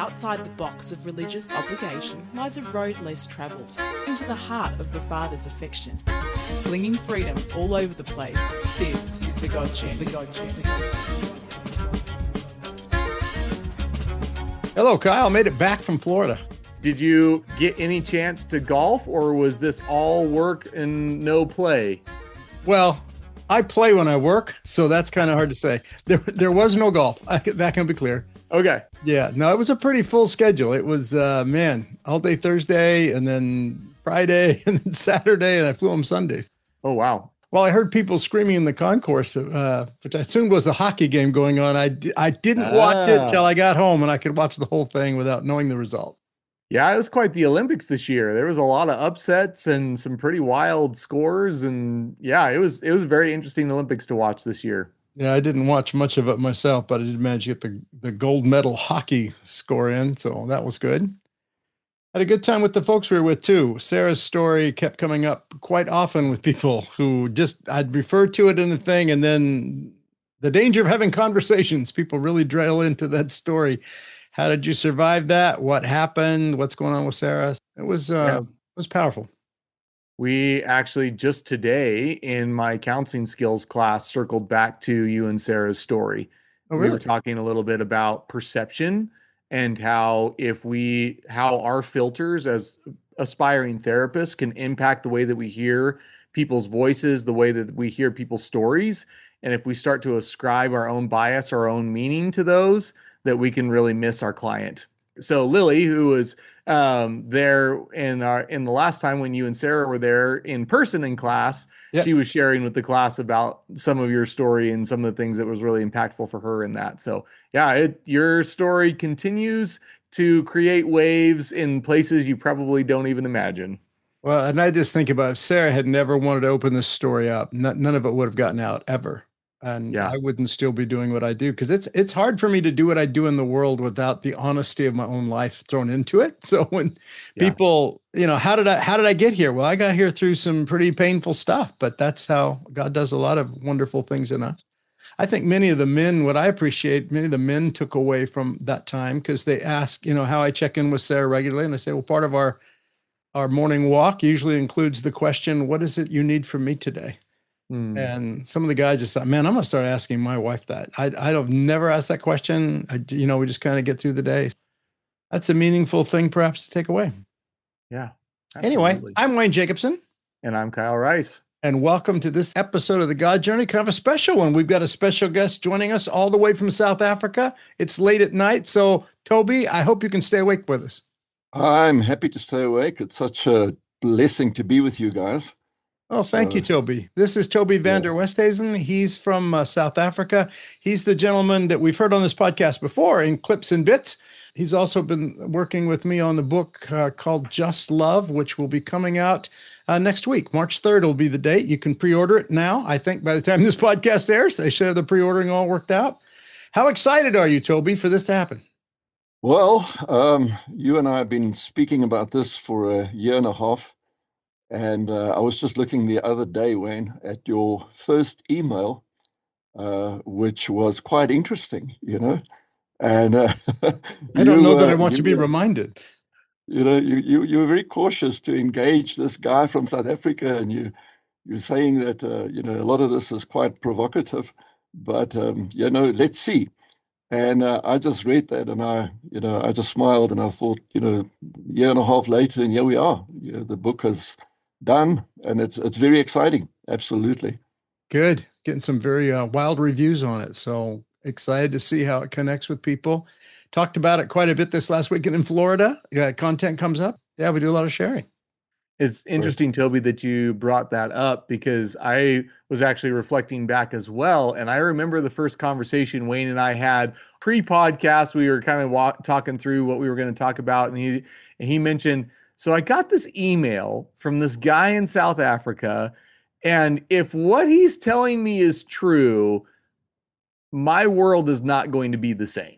Outside the box of religious obligation lies a road less travelled, into the heart of the Father's affection. Slinging freedom all over the place, this is the God Journey. Hello, Kyle. Made it back from Florida. Did you get any chance to golf, or was this all work and no play? Well, I play when I work, so that's kind of hard to say. There was no golf. That can be clear. Okay. Yeah. No, it was a pretty full schedule. It was, all day Thursday and then Friday and then Saturday, and I flew home Sundays. Oh, wow. Well, I heard people screaming in the concourse, which I assumed was a hockey game going on. I didn't watch it till I got home, and I could watch the whole thing without knowing the result. Yeah, it was quite the Olympics this year. There was a lot of upsets and some pretty wild scores, and yeah, it was a very interesting Olympics to watch this year. Yeah, I didn't watch much of it myself, but I did manage to get the gold medal hockey score in, so that was good. Had a good time with the folks we were with too. Sarah's story kept coming up quite often with people who I'd refer to it in the thing, and then the danger of having conversations. People really drill into that story. How did you survive that? What happened? What's going on with Sarah? It was powerful. We actually just today in my counseling skills class circled back to you and Sarah's story. Oh, really? We were talking a little bit about perception and how our filters as aspiring therapists can impact the way that we hear people's voices, the way that we hear people's stories. And if we start to ascribe our own bias, our own meaning to those, that we can really miss our client. So Lily, who was there in the last time when you and Sarah were there in person in class, yep, she was sharing with the class about some of your story and some of the things that was really impactful for her in that. So yeah, your story continues to create waves in places you probably don't even imagine. Well, and I just think about if Sarah had never wanted to open this story up, none of it would have gotten out ever. And yeah, I wouldn't still be doing what I do, because it's hard for me to do what I do in the world without the honesty of my own life thrown into it. So when people, how did I get here? Well, I got here through some pretty painful stuff, but that's how God does a lot of wonderful things in us. I think many of the men took away from that time because they ask, how I check in with Sarah regularly. And I say, well, part of our morning walk usually includes the question, what is it you need from me today? And some of the guys just thought, man, I'm going to start asking my wife that. I've never asked that question. We just kind of get through the day. That's a meaningful thing perhaps to take away. Yeah. Absolutely. Anyway, I'm Wayne Jacobson. And I'm Kyle Rice. And welcome to this episode of The God Journey, kind of a special one. We've got a special guest joining us all the way from South Africa. It's late at night. So Toby, I hope you can stay awake with us. I'm happy to stay awake. It's such a blessing to be with you guys. Oh, thank you, Toby. This is Toby van der Westhuizen. He's from South Africa. He's the gentleman that we've heard on this podcast before in Clips and Bits. He's also been working with me on the book called Just Love, which will be coming out next week. March 3rd will be the date. You can pre-order it now. I think by the time this podcast airs, they should have the pre-ordering all worked out. How excited are you, Toby, for this to happen? Well, you and I have been speaking about this for a year and a half. And I was just looking the other day, Wayne, at your first email, which was quite interesting, And I don't know that I want to be reminded. You were very cautious to engage this guy from South Africa, and you're saying that a lot of this is quite provocative, but let's see. And I just read that, and I just smiled, and I thought, a year and a half later, and here we are. The book has done, and it's very exciting. Absolutely. Good. Getting some very wild reviews on it. So excited to see how it connects with people. Talked about it quite a bit this last weekend in Florida. Content comes up. Yeah, we do a lot of sharing. It's interesting, Toby, that you brought that up, because I was actually reflecting back as well. And I remember the first conversation Wayne and I had pre-podcast. We were kind of talking through what we were going to talk about. And he mentioned, so I got this email from this guy in South Africa, and if what he's telling me is true, my world is not going to be the same.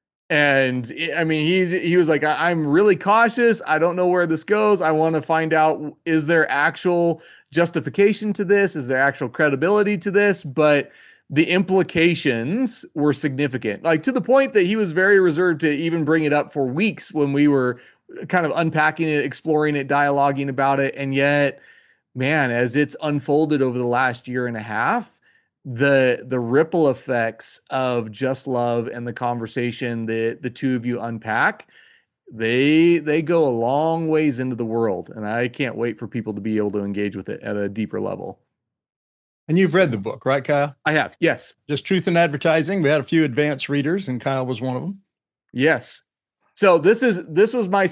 And I mean, he was like, I'm really cautious. I don't know where this goes. I want to find out, is there actual justification to this? Is there actual credibility to this? But the implications were significant, like to the point that he was very reserved to even bring it up for weeks when we were kind of unpacking it, exploring it, dialoguing about it. And yet, man, as it's unfolded over the last year and a half, the ripple effects of Just Love and the conversation that the two of you unpack, they go a long ways into the world. And I can't wait for people to be able to engage with it at a deeper level. And you've read the book, right, Kyle? I have, yes. Just Truth in Advertising. We had a few advanced readers, and Kyle was one of them. Yes. So this was my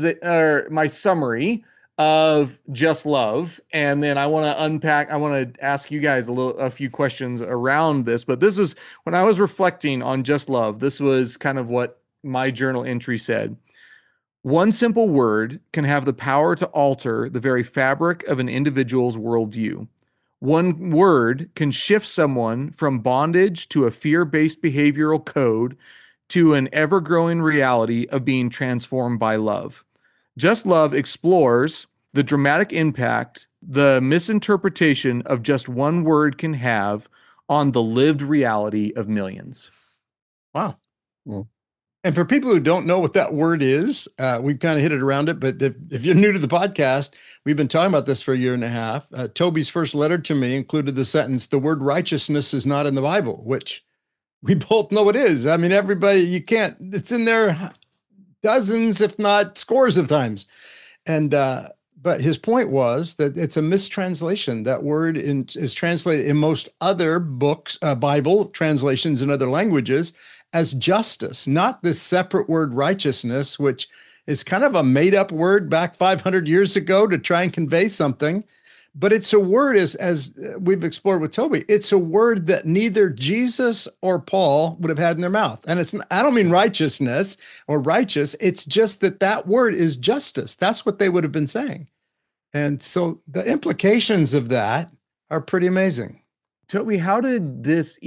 summary of Just Love, and then I want to ask you guys a few questions around this. But this was when I was reflecting on Just Love. This was kind of what my journal entry said. One simple word can have the power to alter the very fabric of an individual's worldview. One word can shift someone from bondage to a fear-based behavioral code to an ever-growing reality of being transformed by love. Just Love explores the dramatic impact the misinterpretation of just one word can have on the lived reality of millions. Wow. And for people who don't know what that word is, we've kind of hit it around it, but if you're new to the podcast, we've been talking about this for a year and a half. Toby's first letter to me included the sentence, "The word righteousness is not in the Bible," which we both know it is. I mean, everybody, it's in there dozens, if not scores of times. And, but his point was that it's a mistranslation. That word is translated in most other books, Bible translations in other languages, as justice, not this separate word righteousness, which is kind of a made up word back 500 years ago to try and convey something. But it's a word, as we've explored with Toby, it's a word that neither Jesus or Paul would have had in their mouth. And I don't mean righteousness or righteous. It's just that word is justice. That's what they would have been saying. And so the implications of that are pretty amazing. Toby, how did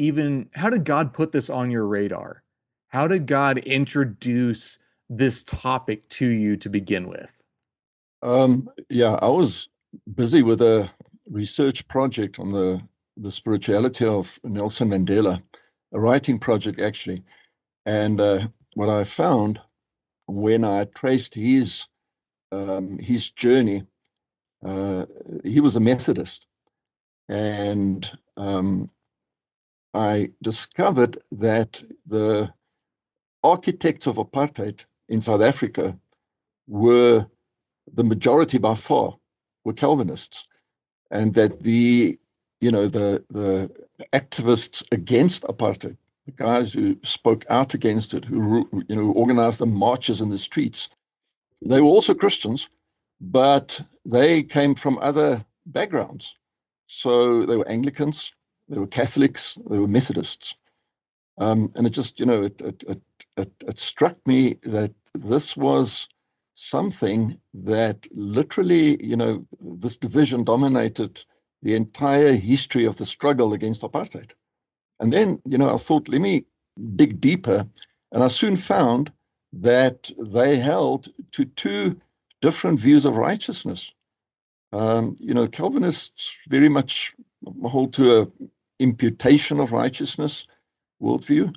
God put this on your radar? How did God introduce this topic to you to begin with? I was busy with a research project on the spirituality of Nelson Mandela, a writing project actually. And what I found when I traced his journey, he was a Methodist. And I discovered that the architects of apartheid in South Africa were the majority by far were Calvinists, and that the activists against apartheid, the guys who spoke out against it, who organized the marches in the streets, they were also Christians, but they came from other backgrounds. So they were Anglicans, they were Catholics, they were Methodists, and it just it struck me that this was something that literally, this division dominated the entire history of the struggle against apartheid. And then, I thought, let me dig deeper. And I soon found that they held to two different views of righteousness. Calvinists very much hold to an imputation of righteousness worldview,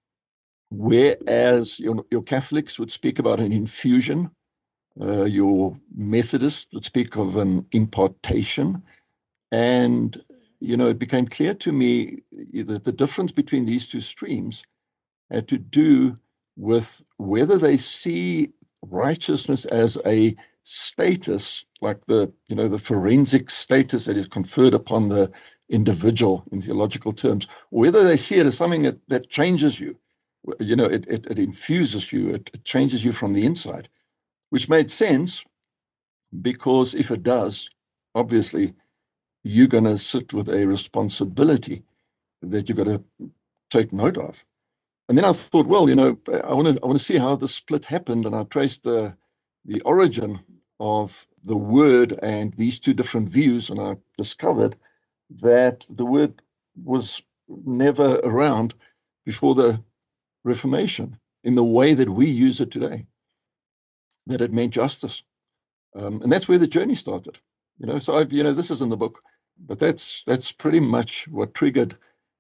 whereas your Catholics would speak about an infusion. Your Methodists would speak of an impartation. And, it became clear to me that the difference between these two streams had to do with whether they see righteousness as a status, like the forensic status that is conferred upon the individual in theological terms, or whether they see it as something that changes you. It infuses you, it changes you from the inside. Which made sense, because if it does, obviously, you're going to sit with a responsibility that you've got to take note of. And then I thought, well, I want to see how the split happened, and I traced the origin of the word and these two different views, and I discovered that the word was never around before the Reformation in the way that we use it today. That it meant justice. And that's where the journey started. So this is in the book, but that's pretty much what triggered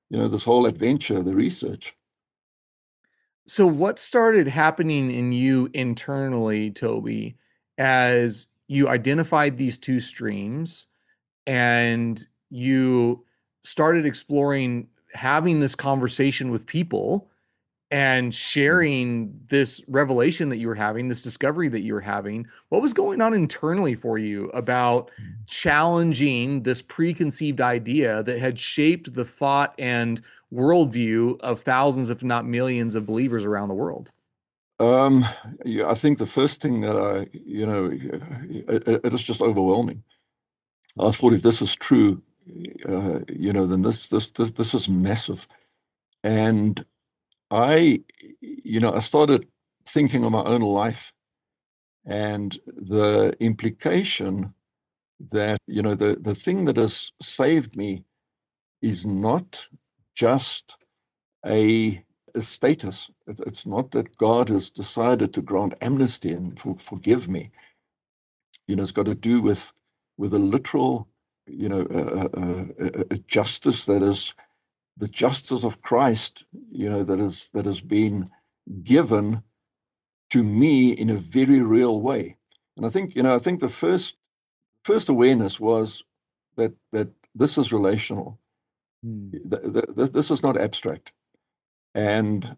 this whole adventure, the research. So what started happening in you internally, Toby, as you identified these two streams and you started exploring having this conversation with people and sharing this revelation that you were having, this discovery that you were having? What was going on internally for you about challenging this preconceived idea that had shaped the thought and worldview of thousands, if not millions, of believers around the world? I think the first thing that it is just overwhelming. I thought, if this is true, then this is massive. And I started thinking of my own life and the implication that, the thing that has saved me is not just a status. It's not that God has decided to grant amnesty and forgive me. It's got to do with a literal, a justice that is the justice of Christ, that has been given to me in a very real way. And I think the first awareness was that this is relational. This is not abstract. And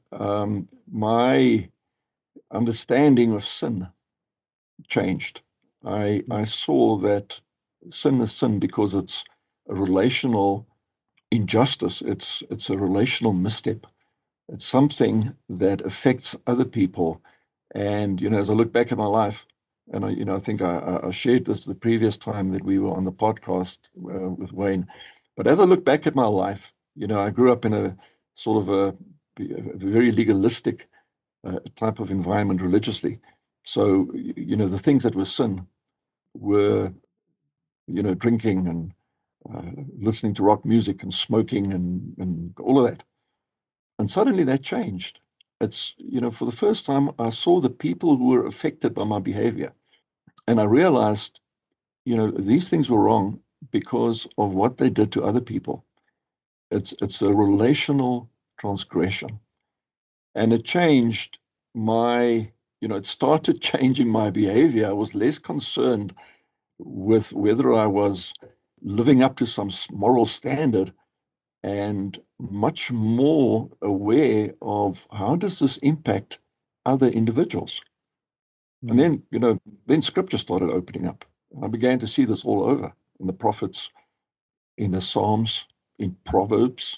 my understanding of sin changed. I saw that sin is sin because it's a relational injustice. It's a relational misstep. It's something that affects other people. And as I look back at my life, and I think I shared this the previous time that we were on the podcast with Wayne. But as I look back at my life, I grew up in a sort of a very legalistic type of environment religiously. So the things that were sin were drinking and listening to rock music and smoking and all of that. And suddenly that changed. It's, for the first time, I saw the people who were affected by my behavior. And I realized, these things were wrong because of what they did to other people. It's a relational transgression. And it changed it started changing my behavior. I was less concerned with whether I was living up to some moral standard and much more aware of how does this impact other individuals. And then scripture started opening up. And I began to see this all over in the prophets, in the Psalms, in Proverbs,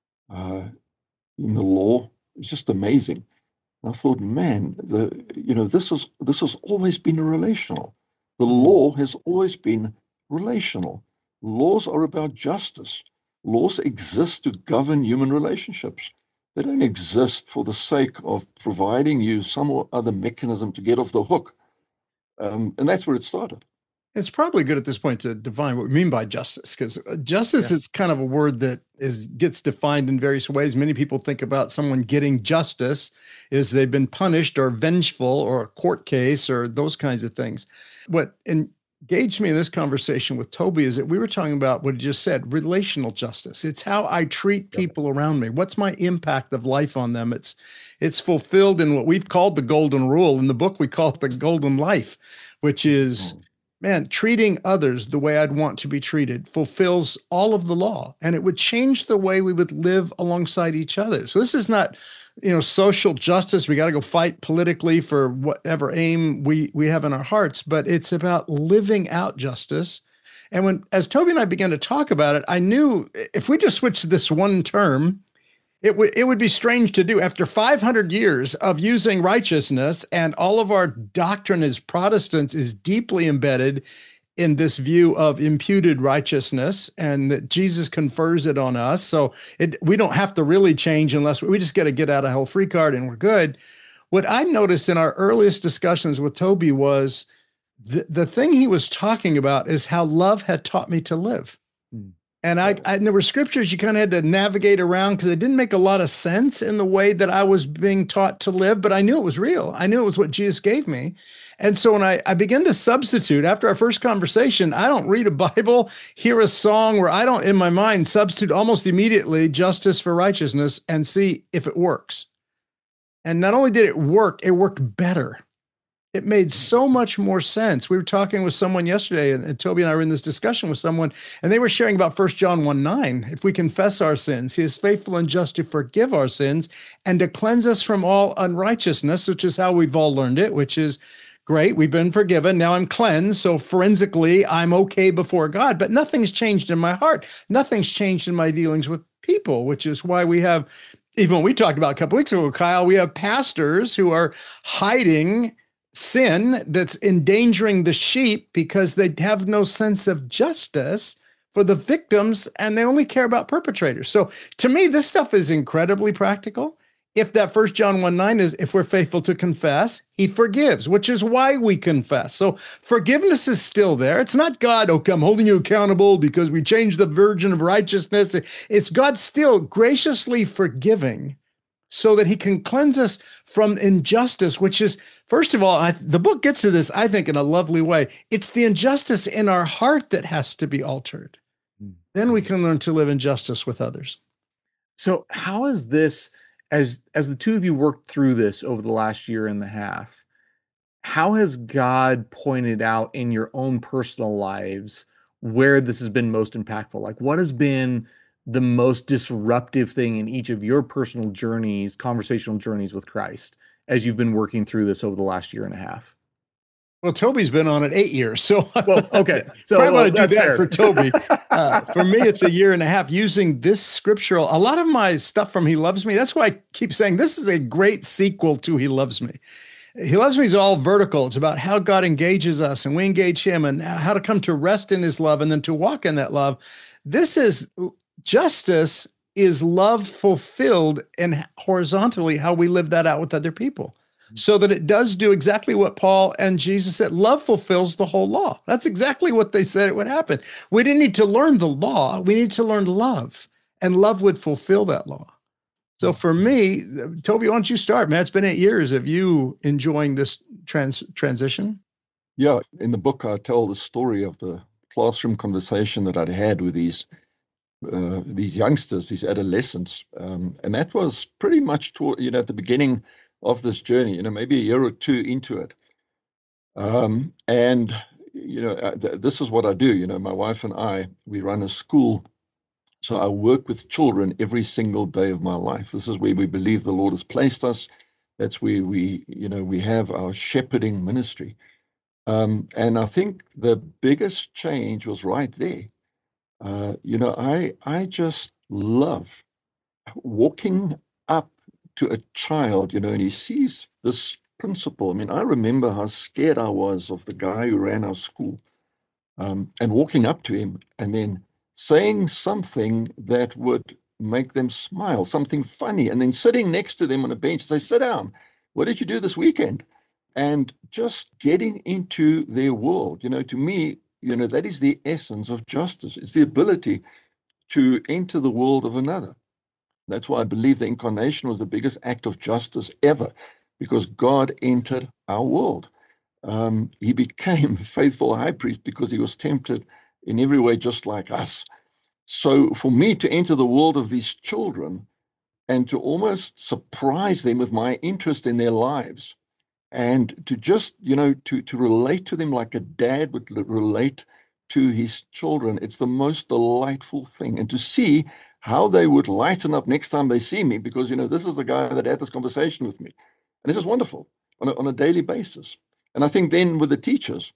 in the law. It's just amazing. And I thought, man, this has always been relational. The law has always been relational. Laws are about justice. Laws exist to govern human relationships. They don't exist for the sake of providing you some or other mechanism to get off the hook. And that's where it started. It's probably good at this point to define what we mean by justice, because justice is kind of a word that gets defined in various ways. Many people think about someone getting justice is they've been punished or vengeful or a court case or those kinds of things. What engaged me in this conversation with Toby is that we were talking about what he just said, relational justice. It's how I treat people around me. What's my impact of life on them? It's fulfilled in what we've called the golden rule. In the book, we call it the golden life, which is, man, treating others the way I'd want to be treated fulfills all of the law, and it would change the way we would live alongside each other. So this is not, social justice. We got to go fight politically for whatever aim we have in our hearts, but it's about living out justice. And as Toby and I began to talk about it, I knew if we just switched this one term, it would be strange to do. After 500 years of using righteousness, and all of our doctrine as Protestants is deeply embedded in this view of imputed righteousness, and that Jesus confers it on us. So we don't have to really change unless we just get a get out of hell free card and we're good. What I noticed in our earliest discussions with Toby was the thing he was talking about is how love had taught me to live. And and there were scriptures you kind of had to navigate around because it didn't make a lot of sense in the way that I was being taught to live, but I knew it was real. I knew it was what Jesus gave me. And so when I began to substitute after our first conversation, I don't read a Bible, hear a song where I don't, in my mind, substitute almost immediately justice for righteousness and see if it works. And not only did it worked better. It made so much more sense. We were talking with someone yesterday, and Toby and I were in this discussion with someone, and they were sharing about 1 John 1:9. If we confess our sins, he is faithful and just to forgive our sins and to cleanse us from all unrighteousness, which is how we've all learned it, which is great. We've been forgiven. Now I'm cleansed. So forensically, I'm okay before God, but nothing's changed in my heart. Nothing's changed in my dealings with people, which is why we have, even when we talked about a couple weeks ago, Kyle, we have pastors who are hiding sin that's endangering the sheep because they have no sense of justice for the victims and they only care about perpetrators. So to me, this stuff is incredibly practical. If that 1 John 1:9 is, if we're faithful to confess, he forgives, which is why we confess. So forgiveness is still there. It's not God, I'm holding you accountable because we changed the virgin of righteousness. It's God still graciously forgiving so that he can cleanse us from injustice, which is, first of all, the book gets to this, I think, in a lovely way. It's the injustice in our heart that has to be altered. Then we can learn to live in justice with others. So how is this, as the two of you worked through this over the last year and a half, how has God pointed out in your own personal lives where this has been most impactful? Like, what has been the most disruptive thing in each of your personal journeys, conversational journeys with Christ, as you've been working through this over the last year and a half? Well, Toby's been on it 8 years, so well, okay. So probably want to do that fair. for Toby. For me, it's a year and a half using this scriptural. A lot of my stuff from He Loves Me. That's why I keep saying this is a great sequel to He Loves Me. He Loves Me is all vertical. It's about how God engages us and we engage him and how to come to rest in his love and then to walk in that love. This is justice is love fulfilled and horizontally how we live that out with other people so that it does do exactly what Paul and Jesus said. Love fulfills the whole law. That's exactly what they said it would happen. We didn't need to learn the law. We need to learn love, and love would fulfill that law. So for me, Toby, why don't you start, man? It's been 8 years of you enjoying this transition. Yeah, in the book, I tell the story of the classroom conversation that I'd had with these youngsters, these adolescents, and that was pretty much at the beginning of this journey, maybe a year or two into it. And this is what I do. My wife and I, we run a school, so I work with children every single day of my life. This is where we believe the Lord has placed us. That's where we have our shepherding ministry. And I think the biggest change was right there. I just love walking up to a child, and he sees this principle. I mean, I remember how scared I was of the guy who ran our school, and walking up to him and then saying something that would make them smile, something funny, and then sitting next to them on a bench and say, sit down, what did you do this weekend? And just getting into their world. To me, that is the essence of justice. It's the ability to enter the world of another. That's why I believe the incarnation was the biggest act of justice ever, because God entered our world. He became a faithful high priest because he was tempted in every way just like us. So for me to enter the world of these children and to almost surprise them with my interest in their lives, and to just, to relate to them like a dad would relate to his children, it's the most delightful thing. And to see how they would lighten up next time they see me, because, this is the guy that had this conversation with me. And this is wonderful on a daily basis. And I think then with the teachers,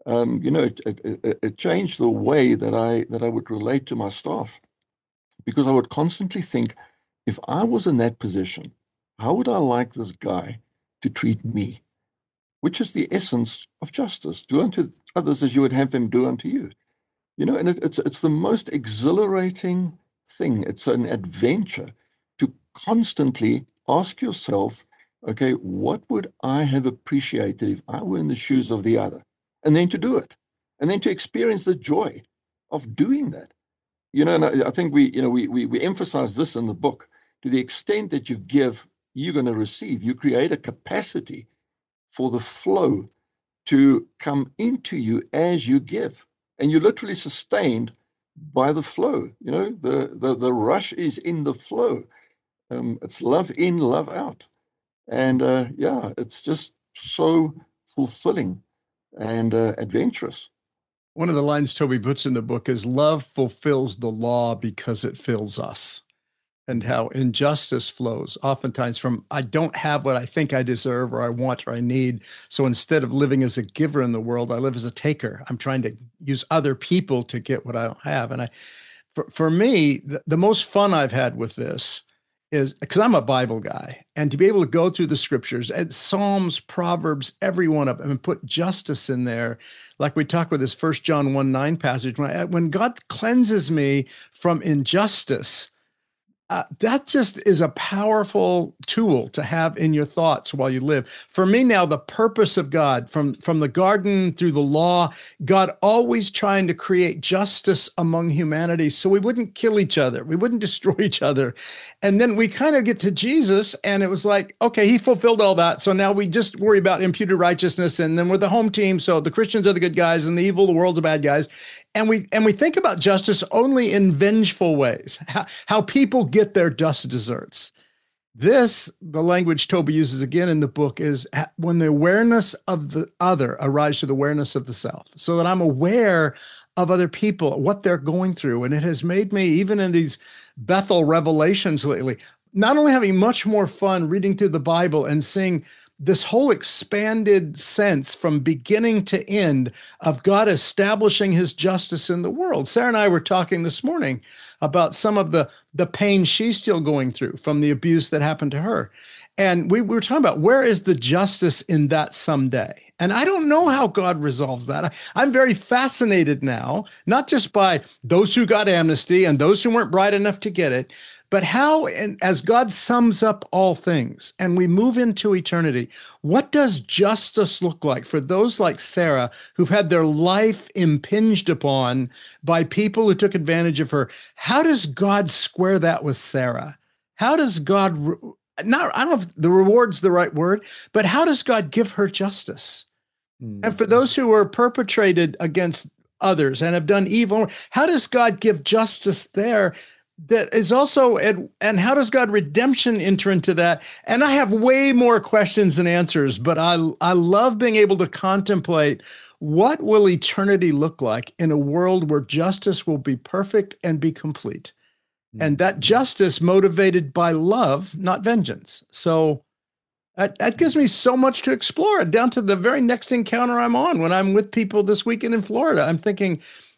it changed the way that I would relate to my staff, because I would constantly think, if I was in that position, how would I like this guy to treat me? Which is the essence of justice. Do unto others as you would have them do unto you. And it's the most exhilarating thing. It's an adventure to constantly ask yourself, okay, what would I have appreciated if I were in the shoes of the other? And then to do it. And then to experience the joy of doing that. and I think we emphasize this in the book. To the extent that you give, you're going to receive. You create a capacity for the flow to come into you as you give. And you're literally sustained by the flow. The rush is in the flow. It's love in, love out. And it's just so fulfilling and adventurous. One of the lines Toby puts in the book is love fulfills the law because it fills us. And how injustice flows oftentimes from, I don't have what I think I deserve or I want or I need. So instead of living as a giver in the world, I live as a taker. I'm trying to use other people to get what I don't have. And for me, the most fun I've had with this is because I'm a Bible guy, and to be able to go through the scriptures and Psalms, Proverbs, every one of them, and put justice in there. Like we talk with this 1 John 1:9 passage, when God cleanses me from injustice, that just is a powerful tool to have in your thoughts while you live. For me now, the purpose of God, from the garden through the law, God always trying to create justice among humanity so we wouldn't kill each other, we wouldn't destroy each other. And then we kind of get to Jesus, and it was like, okay, he fulfilled all that. So now we just worry about imputed righteousness, and then we're the home team. So the Christians are the good guys, and the evil, the world's the bad guys. And we think about justice only in vengeful ways, how people get their just desserts. This, the language Toby uses again in the book, is when the awareness of the other arrives to the awareness of the self, so that I'm aware of other people, what they're going through. And it has made me, even in these Bethel revelations lately, not only having much more fun reading through the Bible and seeing this whole expanded sense from beginning to end of God establishing his justice in the world. Sarah and I were talking this morning about some of the pain she's still going through from the abuse that happened to her. And we were talking about, where is the justice in that someday? And I don't know how God resolves that. I'm very fascinated now, not just by those who got amnesty and those who weren't bright enough to get it, but how, and as God sums up all things and we move into eternity, what does justice look like for those like Sarah who've had their life impinged upon by people who took advantage of her? How does God square that with Sarah? How does God, I don't know if the reward's the right word, but how does God give her justice? Mm-hmm. And for those who are perpetrated against others and have done evil, how does God give justice there? That is also, and how does God redemption enter into that? And I have way more questions than answers, but I love being able to contemplate what will eternity look like in a world where justice will be perfect and be complete. And that justice motivated by love, not vengeance. So that gives me so much to explore, down to the very next encounter I'm on when I'm with people this weekend in Florida. I'm thinking,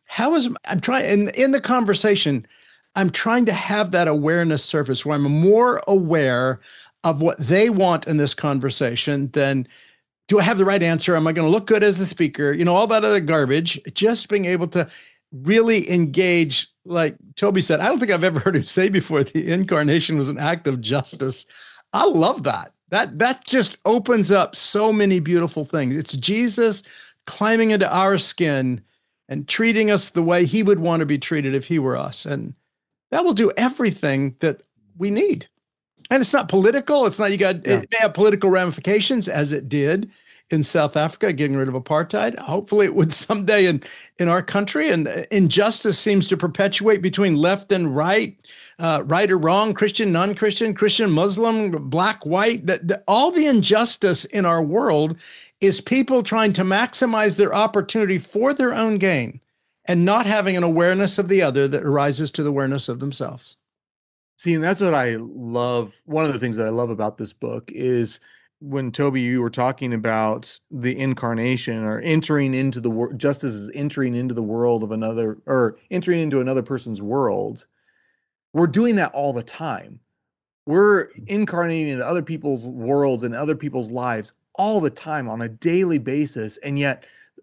I'm trying, in the conversation, I'm trying to have that awareness surface where I'm more aware of what they want in this conversation than, do I have the right answer? Am I going to look good as the speaker? All that other garbage. Just being able to really engage, like Toby said, I don't think I've ever heard him say before, the incarnation was an act of justice. I love that. That just opens up so many beautiful things. It's Jesus climbing into our skin and treating us the way he would want to be treated if he were us. And that will do everything that we need. And it's not political. It's not, it may have political ramifications, as it did in South Africa, getting rid of apartheid. Hopefully it would someday in our country. And injustice seems to perpetuate between left and right, right or wrong, Christian, non-Christian, Christian, Muslim, black, white. All the injustice in our world is people trying to maximize their opportunity for their own gain, and not having an awareness of the other that arises to the awareness of themselves. See, and that's what I love. One of the things that I love about this book is when, Toby, you were talking about the incarnation, or entering into the world, just as entering into the world of another, or entering into another person's world. We're doing that all the time. We're incarnating into other people's worlds and other people's lives all the time on a daily basis. And yet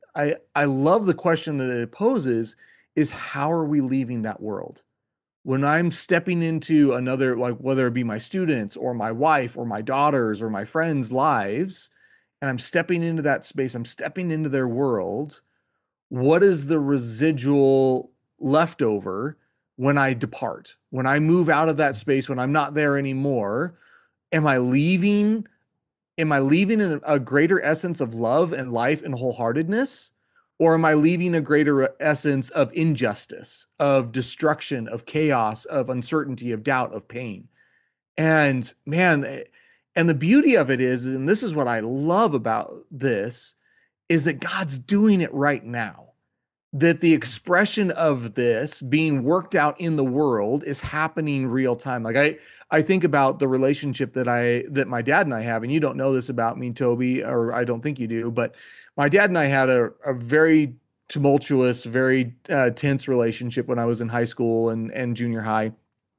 I love the question that it poses, is how are we leaving that world? When I'm stepping into another, like whether it be my students or my wife or my daughters or my friends' lives, and I'm stepping into that space, I'm stepping into their world, what is the residual leftover when I depart, when I move out of that space, when I'm not there anymore? Am I leaving a greater essence of love and life and wholeheartedness? Or am I leaving a greater essence of injustice, of destruction, of chaos, of uncertainty, of doubt, of pain? And man, and the beauty of it is, and this is what I love about this, is that God's doing it right now. That the expression of this being worked out in the world is happening real time. Like I think about the relationship that my dad and I have, and you don't know this about me, Toby, or I don't think you do, but my dad and I had a very tumultuous, very tense relationship when I was in high school and junior high.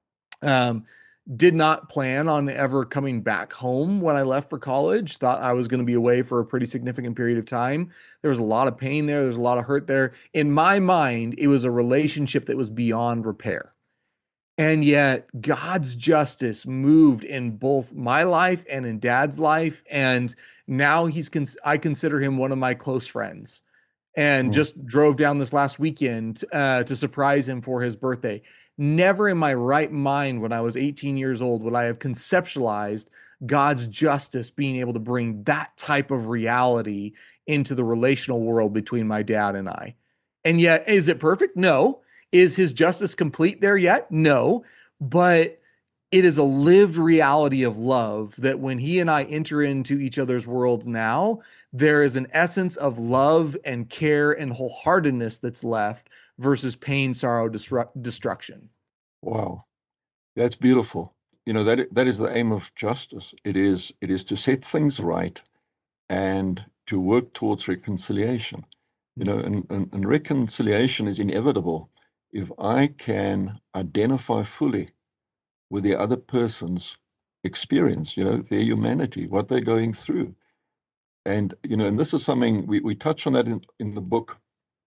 Did not plan on ever coming back home when I left for college. Thought I was going to be away for a pretty significant period of time. There was a lot of pain there. There's a lot of hurt there. In my mind, it was a relationship that was beyond repair. And yet God's justice moved in both my life and in Dad's life. And now I consider him one of my close friends, and just drove down this last weekend to surprise him for his birthday. Never in my right mind when I was 18 years old would I have conceptualized God's justice being able to bring that type of reality into the relational world between my dad and I. And yet, is it perfect? No. Is his justice complete there yet? No. But it is a lived reality of love that when he and I enter into each other's worlds now, there is an essence of love and care and wholeheartedness that's left versus pain, sorrow, destruction. Wow, that's beautiful. That is the aim of justice. It is to set things right and to work towards reconciliation. And reconciliation is inevitable if I can identify fully with the other person's experience, their humanity, what they're going through. And, and this is something we touch on that in the book.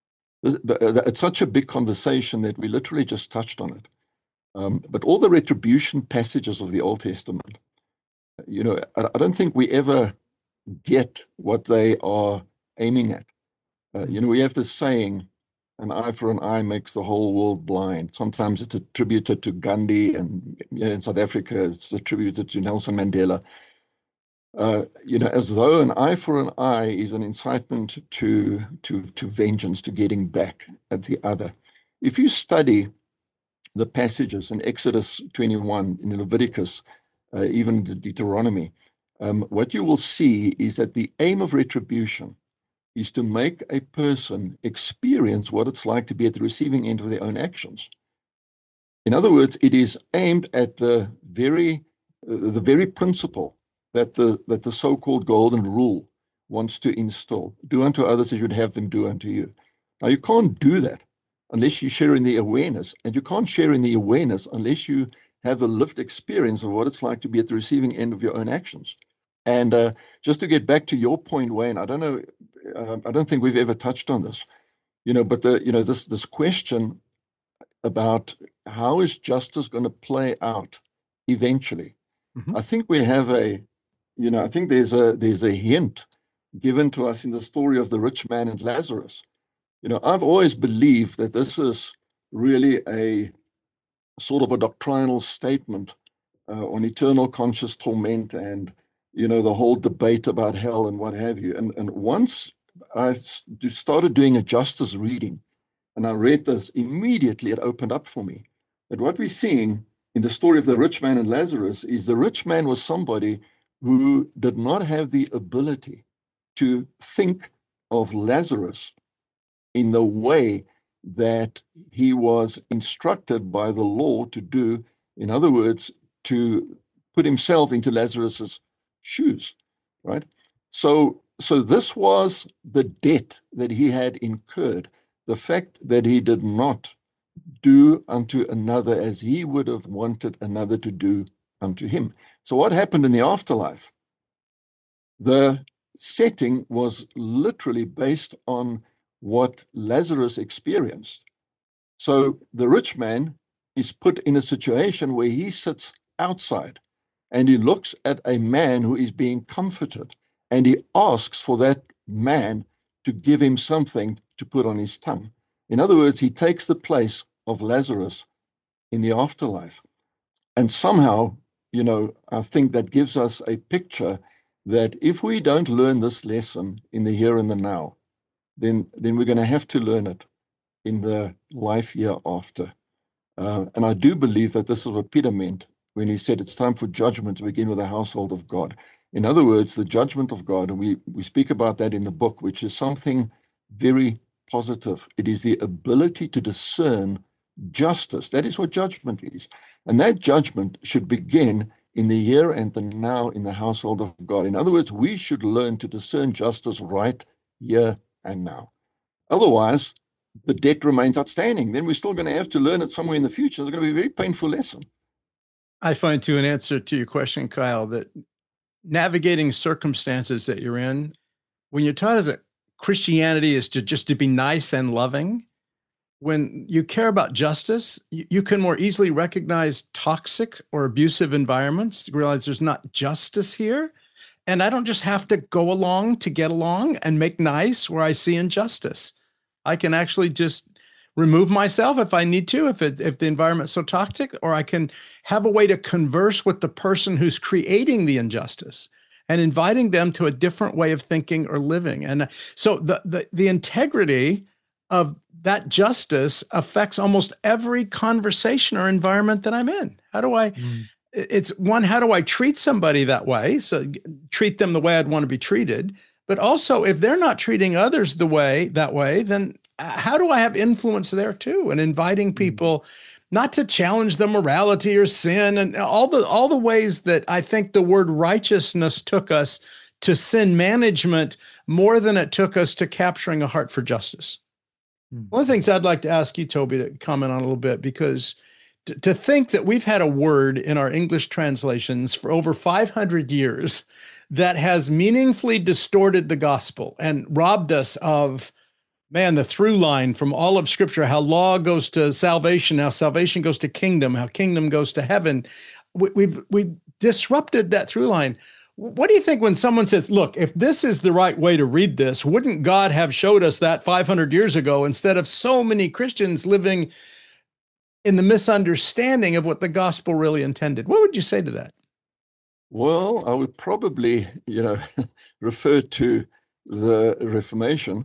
It's such a big conversation that we literally just touched on it. But all the retribution passages of the Old Testament, I don't think we ever get what they are aiming at. We have this saying, an eye for an eye makes the whole world blind. Sometimes it's attributed to Gandhi, and in South Africa, it's attributed to Nelson Mandela. As though an eye for an eye is an incitement to vengeance, to getting back at the other. If you study the passages in Exodus 21, in Leviticus, even the Deuteronomy, what you will see is that the aim of retribution is to make a person experience what it's like to be at the receiving end of their own actions. In other words, it is aimed at the very principle that the so-called golden rule wants to instill. Do unto others as you'd have them do unto you. Now, you can't do that unless you share in the awareness, and you can't share in the awareness unless you have a lived experience of what it's like to be at the receiving end of your own actions. And just to get back to your point, Wayne, I don't think we've ever touched on this, but this question about how is justice going to play out eventually. I think we have I think there's a hint given to us in the story of the rich man and Lazarus. I've always believed that this is really a sort of a doctrinal statement on eternal conscious torment and the whole debate about hell and what have you. And once I started doing a justice reading, and I read this, immediately it opened up for me that what we're seeing in the story of the rich man and Lazarus is the rich man was somebody who did not have the ability to think of Lazarus in the way that he was instructed by the law to do. In other words, to put himself into Lazarus's shoes, right? So this was the debt that he had incurred, the fact that he did not do unto another as he would have wanted another to do unto him. So what happened in the afterlife? The setting was literally based on what Lazarus experienced. So the rich man is put in a situation where he sits outside and he looks at a man who is being comforted, and he asks for that man to give him something to put on his tongue. In other words, he takes the place of Lazarus in the afterlife. And somehow, I think that gives us a picture that if we don't learn this lesson in the here and the now, then we're going to have to learn it in the life hereafter. And I do believe that this is what Peter meant when he said it's time for judgment to begin with the household of God. In other words, the judgment of God, and we speak about that in the book, which is something very positive. It is the ability to discern justice. That is what judgment is. And that judgment should begin in the here and the now in the household of God. In other words, we should learn to discern justice right here and now. Otherwise, the debt remains outstanding. Then we're still going to have to learn it somewhere in the future. It's going to be a very painful lesson. I find, too, an answer to your question, Kyle, that navigating circumstances that you're in, when you're taught as a Christianity is to be nice and loving, when you care about justice, you can more easily recognize toxic or abusive environments, realize there's not justice here. And I don't just have to go along to get along and make nice where I see injustice. I can actually just remove myself if I need to, if the environment's so toxic, or I can have a way to converse with the person who's creating the injustice and inviting them to a different way of thinking or living. And so the integrity of that justice affects almost every conversation or environment that I'm in. How do I treat somebody that way? So treat them the way I'd want to be treated. But also, if they're not treating others that way, then how do I have influence there too? And inviting people not to challenge the morality or sin and all the ways that I think the word righteousness took us to sin management more than it took us to capturing a heart for justice. One of the things I'd like to ask you, Toby, to comment on a little bit, because to think that we've had a word in our English translations for over 500 years that has meaningfully distorted the gospel and robbed us of, the through line from all of Scripture, how law goes to salvation, how salvation goes to kingdom, how kingdom goes to heaven. We've disrupted that through line. What do you think when someone says, look, if this is the right way to read this, wouldn't God have showed us that 500 years ago instead of so many Christians living in the misunderstanding of what the gospel really intended? What would you say to that? Well, I would probably, refer to the Reformation.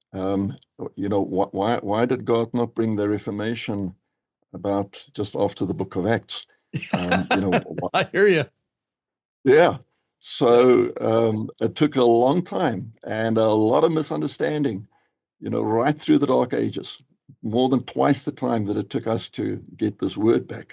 Why did God not bring the Reformation about just after the book of Acts? I hear you. Yeah. So it took a long time and a lot of misunderstanding, right through the Dark Ages, more than twice the time that it took us to get this word back.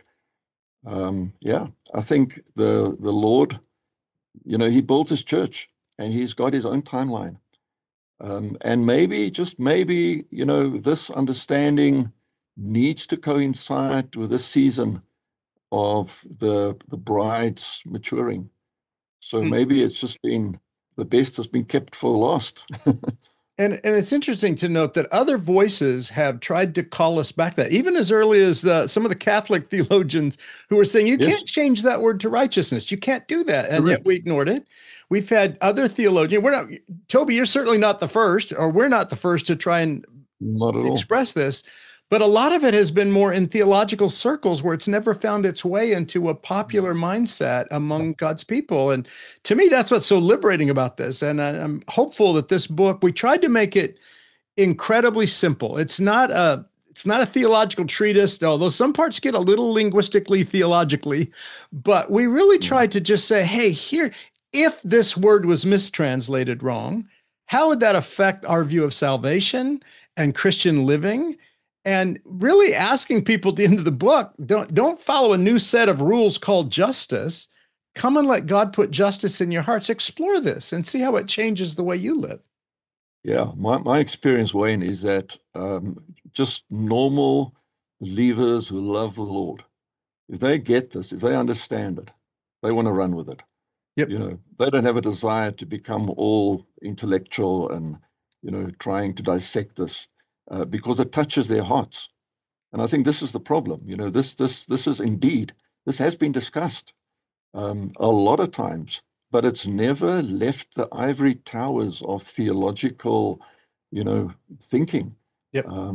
I think the Lord, he builds his church and he's got his own timeline. And maybe, just maybe, this understanding needs to coincide with this season of the bride's maturing. So maybe it's just been, the best has been kept for the last. And it's interesting to note that other voices have tried to call us back that, even as early as some of the Catholic theologians who were saying, you can't change that word to righteousness. You can't do that. And yet we ignored it. We've had other theologians. Toby, you're certainly not the first, or we're not the first to try and express this. But a lot of it has been more in theological circles where it's never found its way into a popular mindset among God's people. And to me, that's what's so liberating about this. And I'm hopeful that this book, we tried to make it incredibly simple. It's not a theological treatise, although some parts get a little linguistically, theologically. But we really tried to just say, hey, here, if this word was mistranslated wrong, how would that affect our view of salvation and Christian living? And really asking people at the end of the book, don't follow a new set of rules called justice. Come and let God put justice in your hearts. Explore this and see how it changes the way you live. Yeah, my experience, Wayne, is that just normal believers who love the Lord, if they get this, if they understand it, they want to run with it. Yep. They don't have a desire to become all intellectual and, trying to dissect this. Because it touches their hearts. And I think this is the problem. This is indeed, this has been discussed a lot of times, but it's never left the ivory towers of theological, thinking. Yep.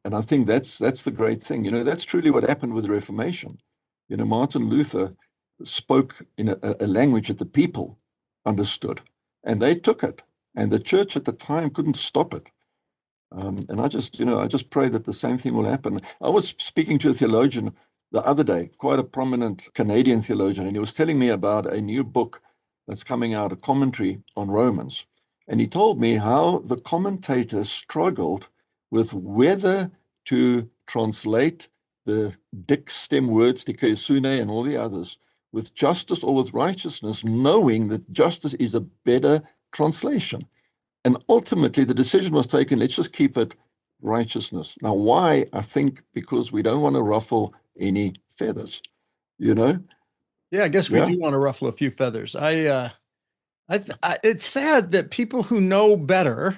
And I think that's the great thing. That's truly what happened with the Reformation. Martin Luther spoke in a language that the people understood, and they took it. And the church at the time couldn't stop it. And I just pray that the same thing will happen. I was speaking to a theologian the other day, quite a prominent Canadian theologian, and he was telling me about a new book that's coming out, a commentary on Romans. And he told me how the commentators struggled with whether to translate the Dick stem words, dikaiosune, and all the others, with justice or with righteousness, knowing that justice is a better translation. And ultimately, the decision was taken, let's just keep it righteousness. Now, why? I think because we don't want to ruffle any feathers, Yeah, I guess we do want to ruffle a few feathers. It's sad that people who know better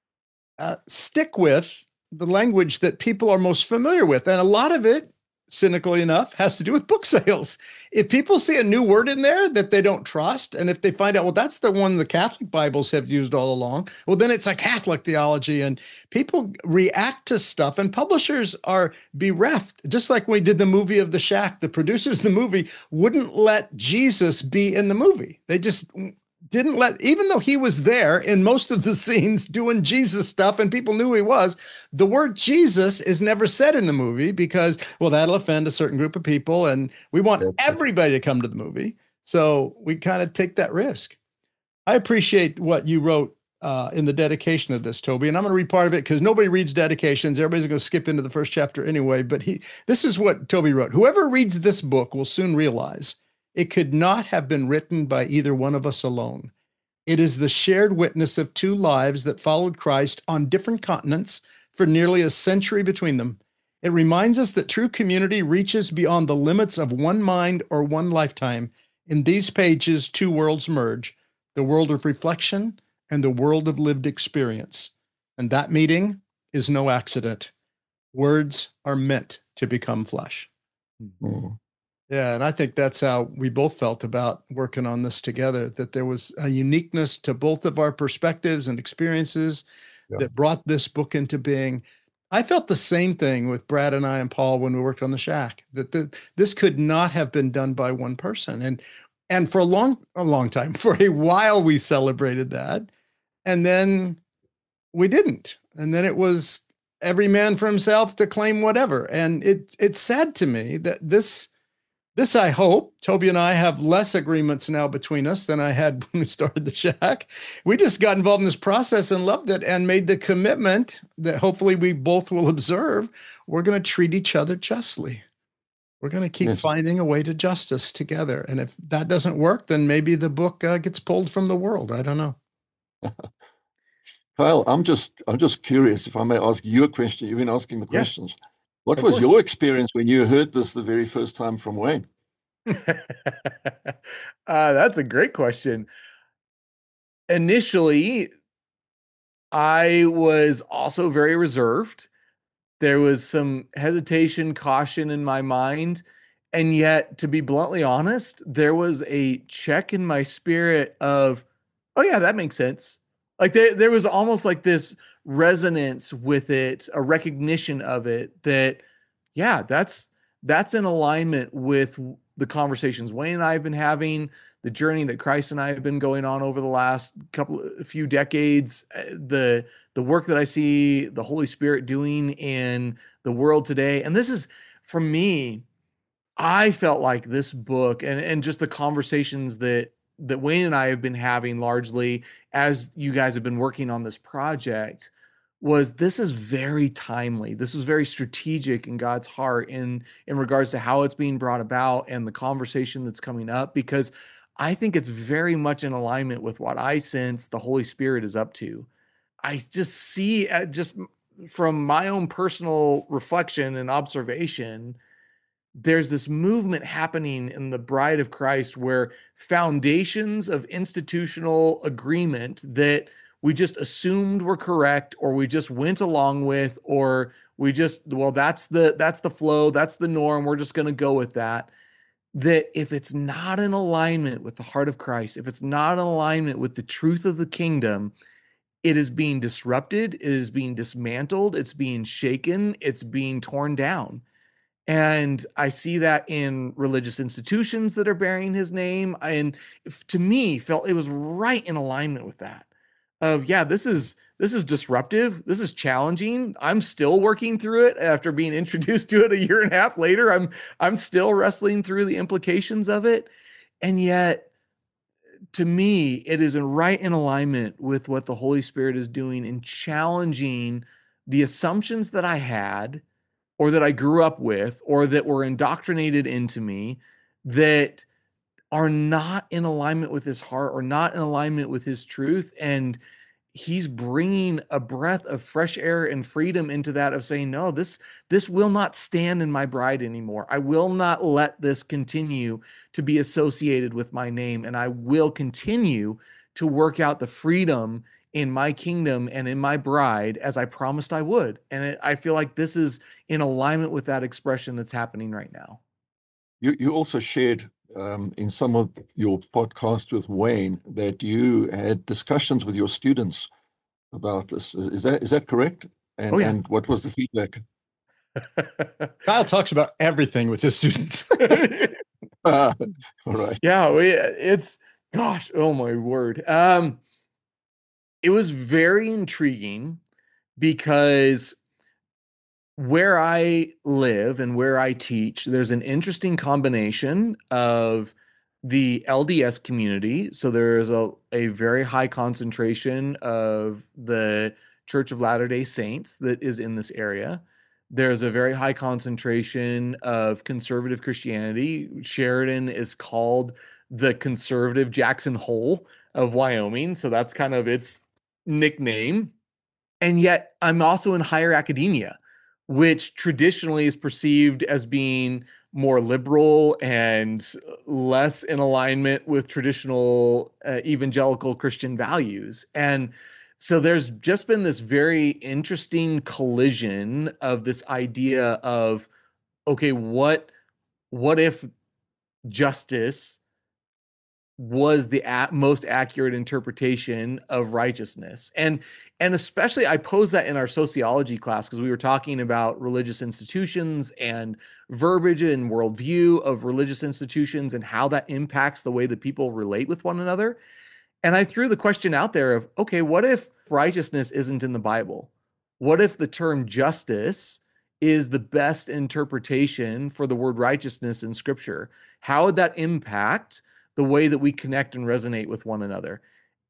stick with the language that people are most familiar with. And a lot of it, cynically enough, has to do with book sales. If people see a new word in there that they don't trust, and if they find out, well, that's the one the Catholic Bibles have used all along, well, then it's a Catholic theology, and people react to stuff, and publishers are bereft. Just like we did the movie of The Shack, the producers of the movie wouldn't let Jesus be in the movie. They just didn't let, even though he was there in most of the scenes doing Jesus stuff and people knew who he was, the word Jesus is never said in the movie because, well, that'll offend a certain group of people. And we want everybody to come to the movie. So we kind of take that risk. I appreciate what you wrote in the dedication of this, Toby, and I'm going to read part of it because nobody reads dedications. Everybody's going to skip into the first chapter anyway. But this is what Toby wrote. Whoever reads this book will soon realize it could not have been written by either one of us alone. It is the shared witness of two lives that followed Christ on different continents for nearly a century between them. It reminds us that true community reaches beyond the limits of one mind or one lifetime. In these pages, two worlds merge, the world of reflection and the world of lived experience. And that meeting is no accident. Words are meant to become flesh. Mm-hmm. Yeah, and I think that's how we both felt about working on this together, that there was a uniqueness to both of our perspectives and experiences that brought this book into being. I felt the same thing with Brad and I and Paul when we worked on The Shack, that this could not have been done by one person. And for a long time, for a while, we celebrated that. And then we didn't. And then it was every man for himself to claim whatever. And it's sad to me that this, I hope, Toby and I have less agreements now between us than I had when we started The Shack. We just got involved in this process and loved it and made the commitment that hopefully we both will observe. We're going to treat each other justly. We're going to keep finding a way to justice together. And if that doesn't work, then maybe the book gets pulled from the world. I don't know. Kyle, I'm just curious, if I may ask you a question. You've been asking the questions. Yeah. What was your experience when you heard this the very first time from Wayne? That's a great question. Initially, I was also very reserved. There was some hesitation, caution in my mind. And yet, to be bluntly honest, there was a check in my spirit of, oh yeah, that makes sense. Like there was almost like this resonance with it, a recognition of it that, yeah, that's in alignment with the conversations Wayne and I have been having, the journey that Christ and I have been going on over the last few decades, the work that I see the Holy Spirit doing in the world today. And this is, for me, I felt like this book and just the conversations that Wayne and I have been having largely as you guys have been working on this project this is very timely. This is very strategic in God's heart in regards to how it's being brought about and the conversation that's coming up, because I think it's very much in alignment with what I sense the Holy Spirit is up to. I just see, just from my own personal reflection and observation, there's this movement happening in the bride of Christ where foundations of institutional agreement that we just assumed were correct, or we just went along with, or we just, well, that's the flow, that's the norm, we're just going to go with that. That if it's not in alignment with the heart of Christ, if it's not in alignment with the truth of the kingdom, it is being disrupted, it is being dismantled, it's being shaken, it's being torn down. And I see that in religious institutions that are bearing his name. And to me, felt it was right in alignment with that. Of, yeah, this is disruptive. This is challenging. I'm still working through it after being introduced to it a year and a half later. I'm still wrestling through the implications of it. And yet, to me, it is right in alignment with what the Holy Spirit is doing in challenging the assumptions that I had, or that I grew up with, or that were indoctrinated into me, that are not in alignment with his heart, or not in alignment with his truth. And he's bringing a breath of fresh air and freedom into that, of saying, no, this will not stand in my bride anymore. I will not let this continue to be associated with my name. And I will continue to work out the freedom in my kingdom and in my bride as I promised I would. And I feel like this is in alignment with that expression that's happening right now. You also shared in some of your podcasts with Wayne that you had discussions with your students about this. Is that correct? And, and what was the feedback? Kyle talks about everything with his students. All right. Yeah, it's, gosh, oh my word. It was very intriguing because where I live and where I teach, there's an interesting combination of the LDS community. So there's a very high concentration of the Church of Latter-day Saints that is in this area. There's a very high concentration of conservative Christianity. Sheridan is called the conservative Jackson Hole of Wyoming. So that's kind of its nickname. And yet I'm also in higher academia, which traditionally is perceived as being more liberal and less in alignment with traditional evangelical Christian values. And so there's just been this very interesting collision of this idea of, okay, what if justice was the most accurate interpretation of righteousness? And especially I posed that in our sociology class, because we were talking about religious institutions and verbiage and worldview of religious institutions and how that impacts the way that people relate with one another. And I threw the question out there of, okay, what if righteousness isn't in the Bible? What if the term justice is the best interpretation for the word righteousness in Scripture? How would that impact the way that we connect and resonate with one another?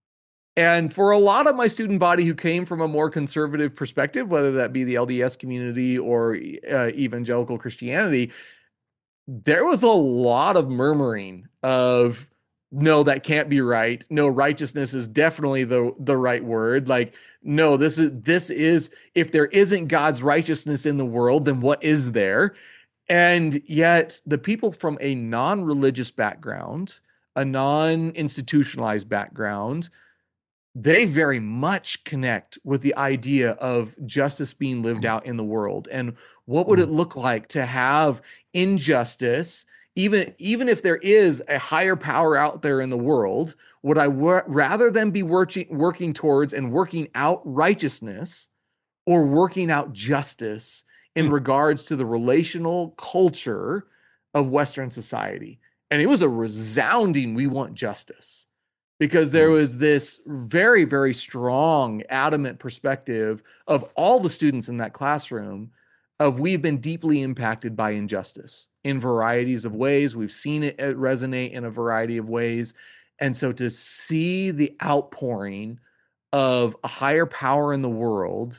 And for a lot of my student body who came from a more conservative perspective, whether that be the LDS community or evangelical Christianity, there was a lot of murmuring of, no, that can't be right. No, righteousness is definitely the right word. Like, no, this is, if there isn't God's righteousness in the world, then what is there? And yet the people from a non-religious background, a non-institutionalized background, they very much connect with the idea of justice being lived out in the world. And what would it look like to have injustice, even if there is a higher power out there in the world? Would I rather than be working towards and working out righteousness, or working out justice in regards to the relational culture of Western society? And it was a resounding, we want justice, because there was this very, very strong, adamant perspective of all the students in that classroom of, we've been deeply impacted by injustice in varieties of ways. We've seen it resonate in a variety of ways. And so to see the outpouring of a higher power in the world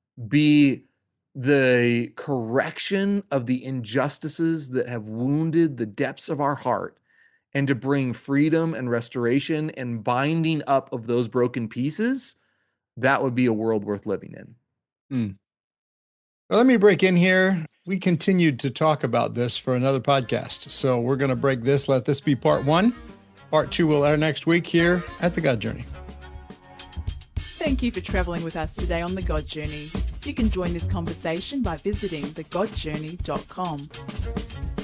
be the correction of the injustices that have wounded the depths of our heart, and to bring freedom and restoration and binding up of those broken pieces, that would be a world worth living in. Well, let me break in here. We continued to talk about this for another podcast, so we're going to break this. Let this be part 1. Part 2 will air next week here at The God Journey. Thank you for traveling with us today on The God Journey. You can join this conversation by visiting thegodjourney.com.